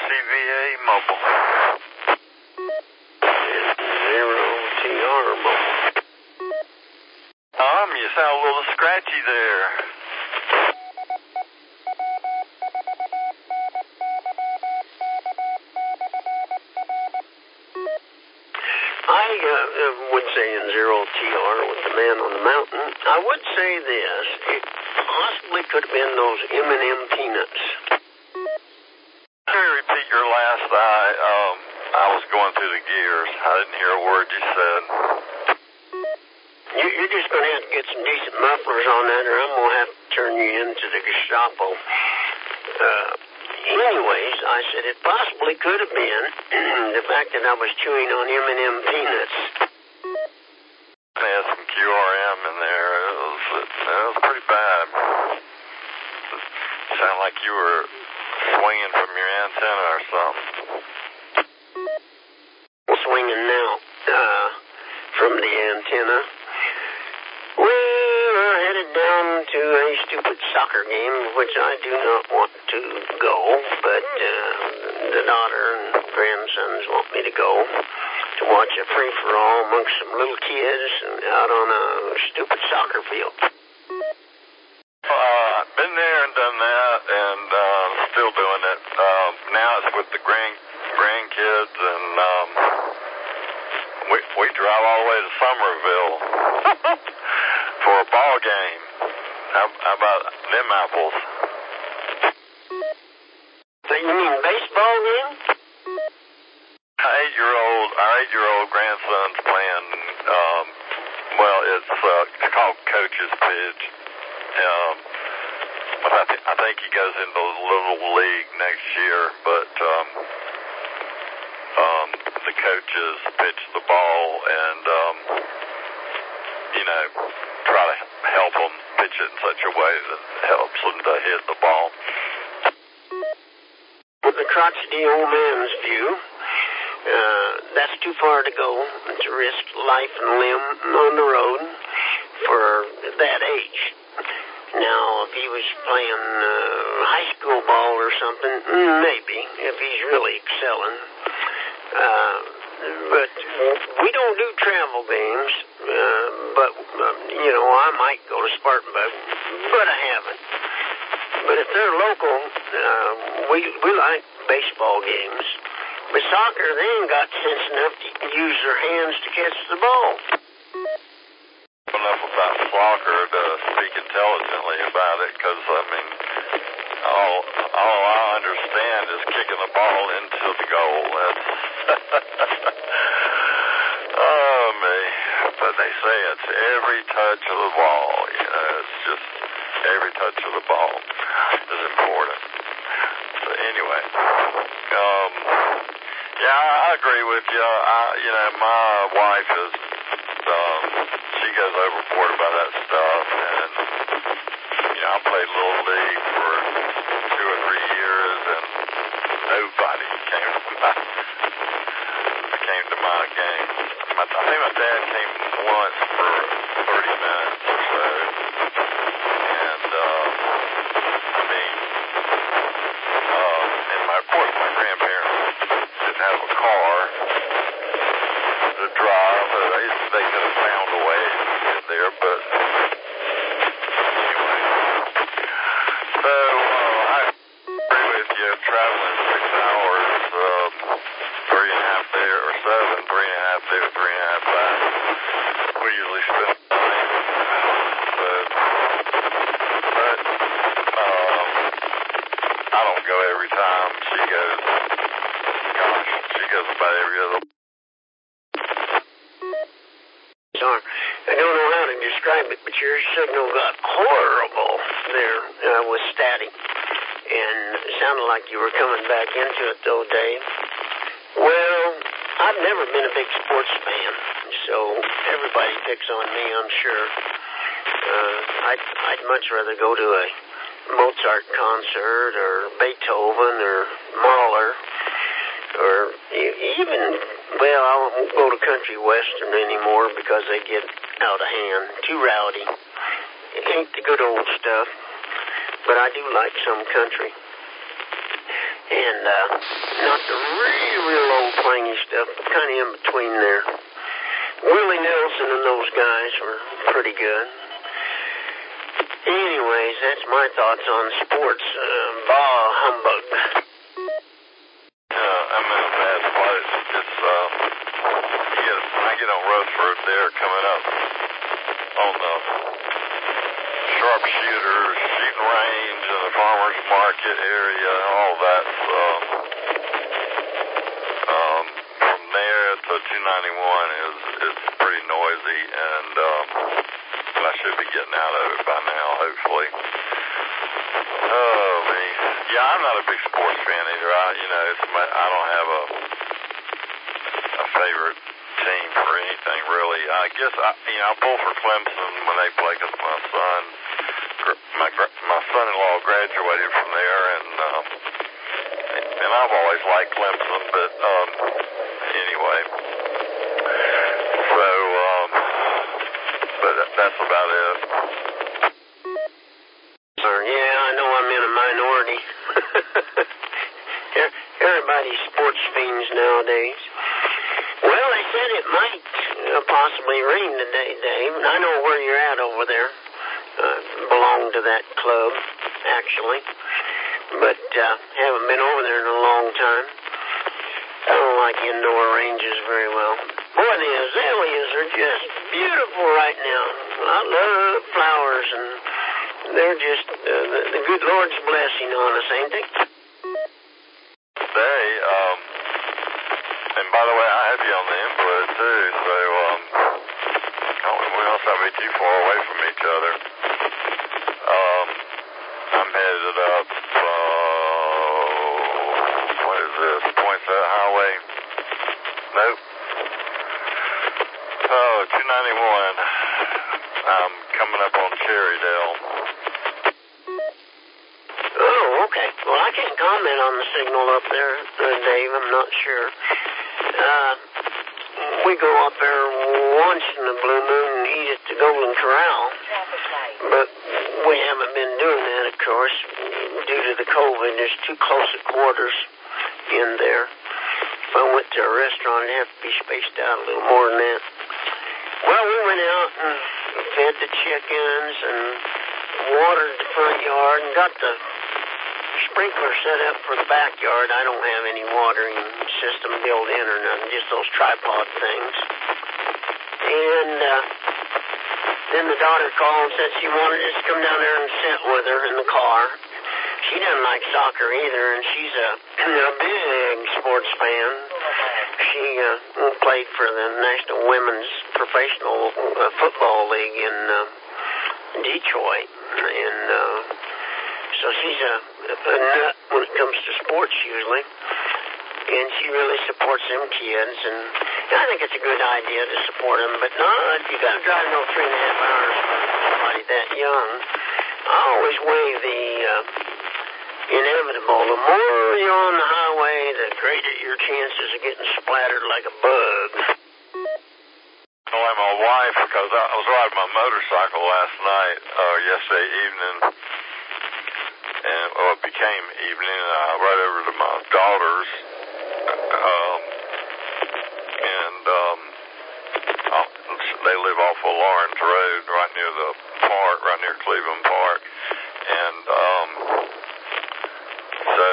CVA Mobile. Zero TR Mobile. You sound a little scratchy there. I would say in Zero TR with the Man on the Mountain, I would say this. It possibly could have been those M&M peanuts. Can you repeat your last? I was going through the gears. I didn't hear a word you said. You're just going to have to get some decent mufflers on that, or I'm going to have to turn you into the Gestapo. Anyways, I said it possibly could have been the fact that I was chewing on M&M peanuts. I had some QRM in there. It was pretty bad. It sounded like you were swinging from your antenna or something. Swinging now from the antenna. We're headed down to a stupid soccer game, which I do not want to go, but the daughter and grandsons want me to go to watch a free-for-all amongst some little kids out on a stupid soccer field. I've been there and done that, and still doing it. Now it's with the grandkids, and we drive all the way to Somerville for a ball game. How about them apples? You mean baseball game? Our eight-year-old grandson's playing. It's called Coach's Pitch. But I think he goes into the Little League next year. But the coaches pitch the ball and try to help them pitch it in such a way that helps them to hit the ball. With the crotchety old man's view, that's too far to go to risk life and limb on the road for that age. Now, if he was playing high school ball or something, maybe, if he's really excelling. But we don't do travel games, but, I might go to Spartanburg, but I haven't. But if they're local, we like baseball games. With soccer, they ain't got sense enough to use their hands to catch the ball. Enough about soccer to speak intelligently about it, because, all I understand is kicking the ball into the goal. Oh, me. But they say it's every touch of the ball. It's just every touch of the ball is important. So anyway, I agree with you. My wife is, she goes overboard about that stuff, and, I played Little League for 2 or 3 years, and nobody came to my game. I think my dad came once for 30 minutes or so, and, of course, my grandparents didn't have a car to drive. They could have found a way to get there, but anyway. So, I agree with you. Traveling 6 hours, 3.5 there, or 7, 3.5 there, 3.5 back. We usually spend time. But I don't go every time. She goes about every other. Sorry, I don't know how to describe it, but your signal got horrible there with static, and it sounded like you were coming back into it, though, Dave. Well, I've never been a big sports fan, so everybody picks on me, I'm sure. I'd much rather go to a Mozart concert or Beethoven or Mahler or even, I won't go to country western anymore because they get out of hand, too rowdy. It ain't the good old stuff, but I do like some country. And not the real old twangy stuff, but kind of in between there. Willie Nelson and those guys were pretty good. Anyways, that's my thoughts on sports. Bah humbug. I'm in a bad spot. I get on Rutherford there coming up on the sharpshooters, shooting range, and the farmer's market area, all that stuff. From there to 291 is pretty noisy, and I should be getting out of it by now, hopefully. Oh, man. Yeah, I'm not a big sports fan either. I don't have a favorite team for anything, really. I guess I pull for Clemson when they play because my son-in-law graduated from there, and I've always liked Clemson, but anyway. So, but that's about it. Yeah, I know I'm in a minority. Everybody's sports fiends nowadays. Well, they said it might possibly rain today, Dave. I know where you're at over there. Belong to that club, actually. But haven't been over there in a long time. I don't like indoor ranges very well. Boy, the azaleas are just beautiful right now. I love flowers, and they're just the good Lord's blessing on us, ain't they? Today, and by the way, I have you on the input too, so we must not be too far away from each other. I'm headed up, what is this, Poinsett Highway? Nope. 291. I'm coming up on Cherrydale. Oh, okay. Well, I can't comment on the signal up there, Dave. I'm not sure. We go up there once in the blue moon and eat at the Golden Corral, but we haven't been doing that, of course, due to the COVID. There's too close at quarters in there. If I went to a restaurant, it'd have to be spaced out a little more than that. Well, we went out and fed the chickens and watered the front yard and got the sprinkler set up for the backyard. I don't have any watering system built in or nothing, just those tripod things. And then the daughter called and said she wanted us to come down there and sit with her in the car. She doesn't like soccer either, and she's a big sports fan. She played for the National Women's Professional Football League in Detroit, and so she's a nut when it comes to sports usually, and she really supports them kids, and I think it's a good idea to support them, but not if you got to drive 3.5 hours for somebody that young. I always weigh the inevitable. The more you're on the highway, the greater your chances of getting splattered like a bug. Well, my wife, because I was riding my motorcycle last night, yesterday evening, and it became evening, and I rode over to my daughter's, they live off of Lawrence Road, right near the park, right near Cleveland Park, and so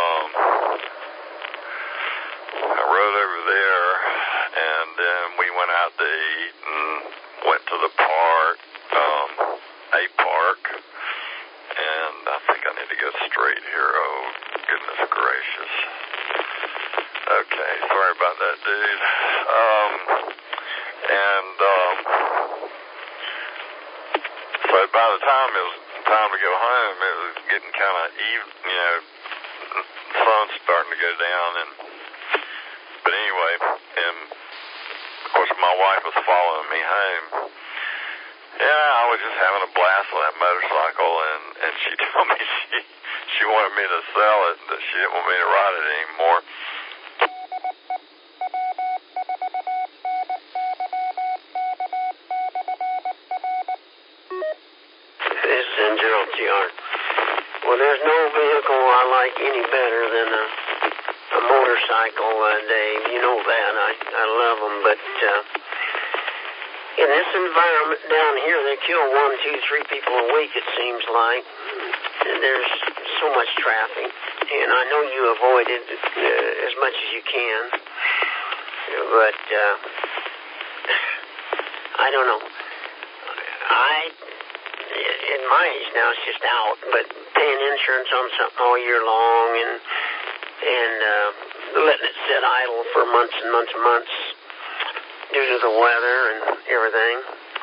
I rode over there, and then we went out to eat and went to the park, a park, and I think I need to go straight here. Oh, goodness gracious. Okay, sorry about that, dude. So by the time it was time to go home, it was getting kind of the sun's starting to go down, but anyway, and of course my wife was following me home. Yeah, I was just having a blast on that motorcycle, and she told me she wanted me to sell it, that she didn't want me to ride it anymore. This is Gerald TR. Well, there's no vehicle I like any better than a motorcycle, Dave. You know that. I love them, but in this environment down here, they kill 1, 2, 3 people a week, it seems like. There's so much traffic, and I know you avoid it as much as you can, but I don't know. At my age now, it's just out, but paying insurance on something all year long and letting it sit idle for months and months and months due to the weather and everything,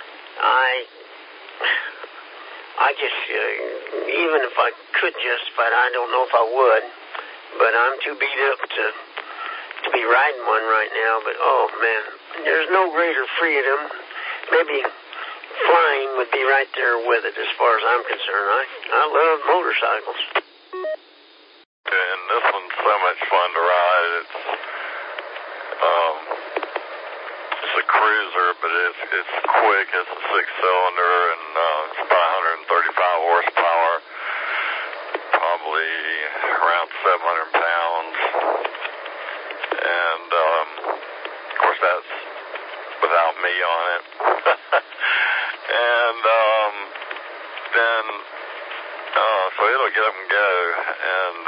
I just, even if I could justify it, I don't know if I would, but I'm too beat up to be riding one right now. But oh man, there's no greater freedom. Maybe flying would be right there with it as far as I'm concerned. I love motorcycles. And this one's so much fun to ride. It's a cruiser, but it's quick. It's a 6-cylinder, and it's about 135 horsepower, probably around 700 pounds. And of course, that's without me on it. And then so it'll get up and go, and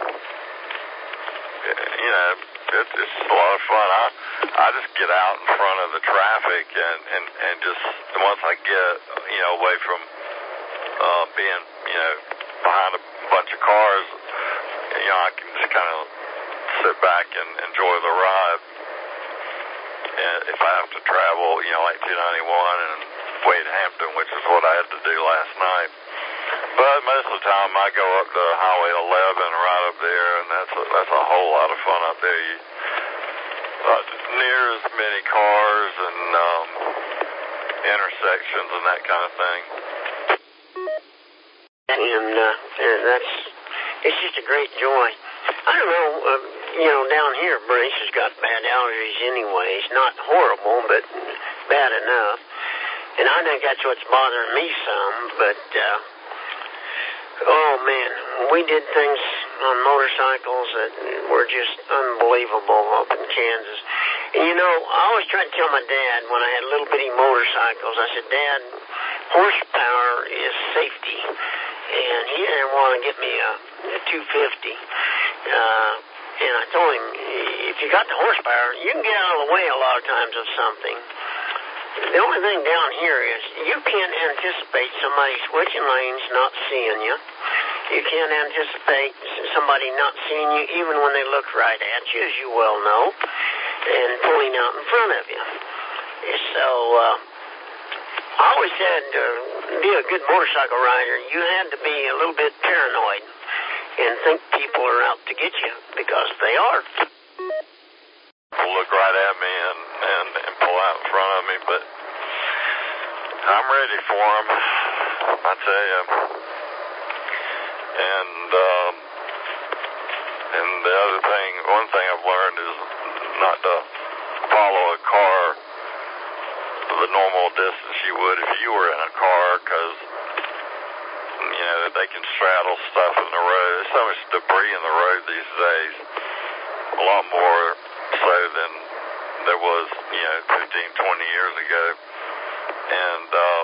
you know, it's just a lot of fun. I just get out in front of the traffic and just once I get away from being behind a bunch of cars, I can just kind of sit back and enjoy the ride. And if I have to travel, like 291 and Wade Hampton, which is what I had to do last night. But most of the time I go up to Highway 11 right up there, and that's a whole lot of fun up there. You near as many cars and intersections and that kind of thing. And it's just a great joy. I don't know, down here, Brace has got bad allergies anyways. Not horrible, but bad enough. And I think that's what's bothering me some, but oh man, we did things on motorcycles that were just unbelievable up in Kansas. And I always tried to tell my dad when I had little bitty motorcycles, I said, Dad, horsepower is safety. And he didn't want to get me a 250. And I told him, if you got the horsepower, you can get out of the way a lot of times of something. The only thing down here is you can't anticipate somebody switching lanes not seeing you. You can't anticipate somebody not seeing you even when they look right at you, as you well know, and pulling out in front of you. So I always said to be a good motorcycle rider, you had to be a little bit paranoid and think people are out to get you, because they are. Look right at me and pull out in front of me, but I'm ready for them, I tell you. And the other thing, one thing I've learned is not to follow a car the normal distance you would if you were in a car, because they can straddle stuff in the road. There's so much debris in the road these days, a lot more so than there was 15, 20 years ago. And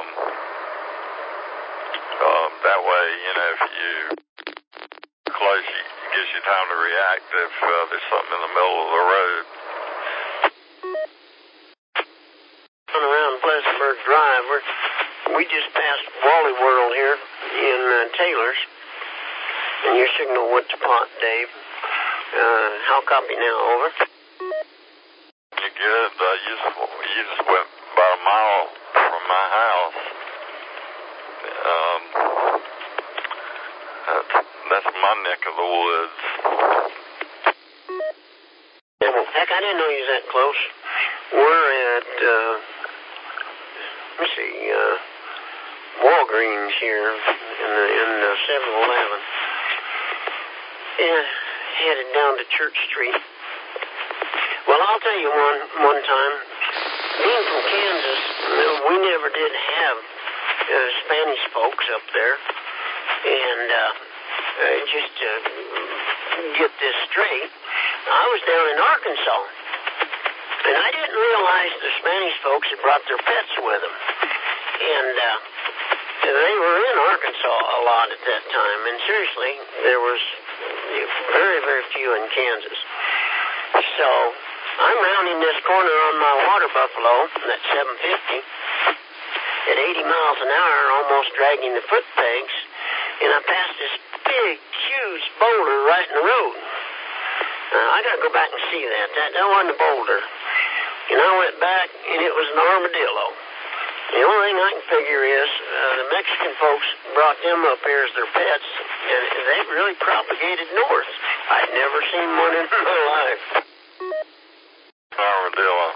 that way, if you close, it gives you time to react if there's something in the middle of the road. Around Pleasantburg Drive, we just passed Wally World here in Taylor's, and your signal went to pot, Dave. How copy now? Over. You're good. You just went about a mile from my house. That's my neck of the woods. Heck, I didn't know you was that close. We're at, let's see, Walgreens here in 7-Eleven. Yeah, headed down to Church Street. Well, I'll tell you one time, being from Kansas, we never did have Spanish folks up there. And just to get this straight, I was down in Arkansas, and I didn't realize the Spanish folks had brought their pets with them. And they were in Arkansas a lot at that time, and seriously, there was very, very few in Kansas. So I'm rounding this corner on my water buffalo at 750 at 80 miles an hour, almost dragging the foot pegs, and I passed this big, huge boulder right in the road. I got to go back and see that. That wasn't a boulder. And I went back, and it was an armadillo. The only thing I can figure is the Mexican folks brought them up here as their pets, and they've really propagated north. I'd never seen one in my life. Armadillo.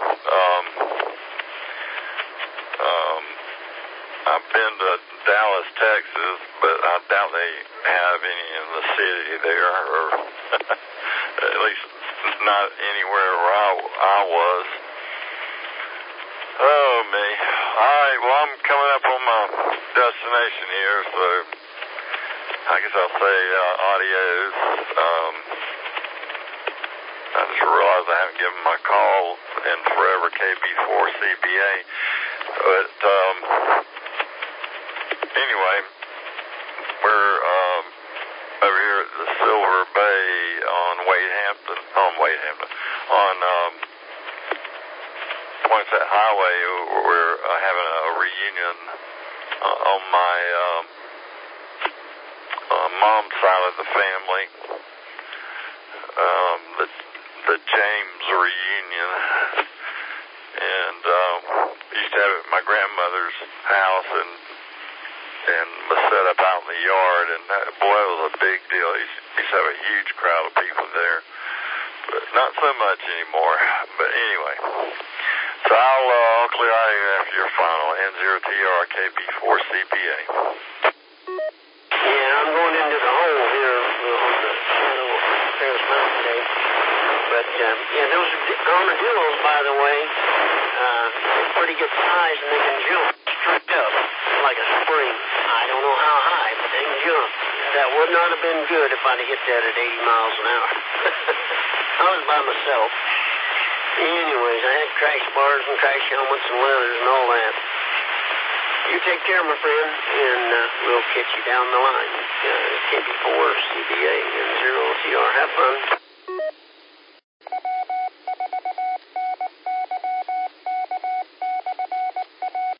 I've been to Dallas, Texas, but I doubt they have any in the city there, or at least not anywhere where I was. Oh, me. All right, well, I'm coming up on my destination here, so I guess I'll say adios. I just realized I haven't given my call in forever, KB4CBA. But anyway, we're over here at the Silver Bay on Poinsett Highway. We're having a reunion on my mom's side of the family. The James reunion, and used to have it at my grandmother's house, and was set up out in the yard, and boy, it was a big deal. Used to have a huge crowd of people there, but not so much anymore. But anyway, so I'll clear out here after your final N0TRKB4CBA. Yeah, I'm going into the hole here on the Shadow of Paris Mountain today. But, yeah, those armadillos, by the way, they're pretty good size, and they can jump straight up like a spring. I don't know how high, but they can jump. That would not have been good if I'd hit that at 80 miles an hour. I was by myself. Anyways, I had crash bars and crash helmets and leathers and all that. You take care, my friend, and we'll catch you down the line. KB4CBA and 0TR. Have fun.